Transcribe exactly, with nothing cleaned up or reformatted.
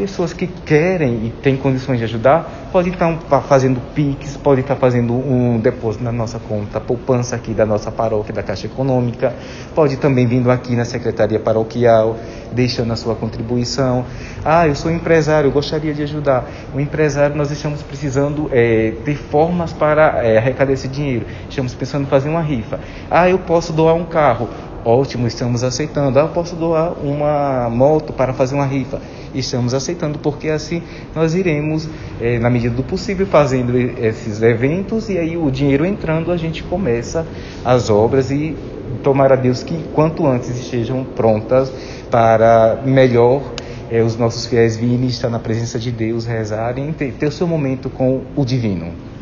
pessoas que querem e têm condições de ajudar, pode estar fazendo Pix, pode estar fazendo um depósito na nossa conta poupança aqui da nossa paróquia, da Caixa Econômica, pode também vindo aqui na Secretaria Paroquial, deixando a sua contribuição. Ah, eu sou empresário, eu gostaria de ajudar. O empresário, nós estamos precisando é, ter formas para é, arrecadar esse dinheiro. Estamos pensando em fazer uma rifa. Ah, eu posso doar um carro. Ótimo, estamos aceitando. Ah, eu posso doar uma moto para fazer uma rifa. Estamos aceitando, porque assim nós iremos, é, na medida do possível, fazendo esses eventos, e aí o dinheiro entrando, a gente começa as obras, e tomara a Deus que quanto antes estejam prontas para melhor é, os nossos fiéis virem estar na presença de Deus, rezarem, ter, ter o seu momento com o divino.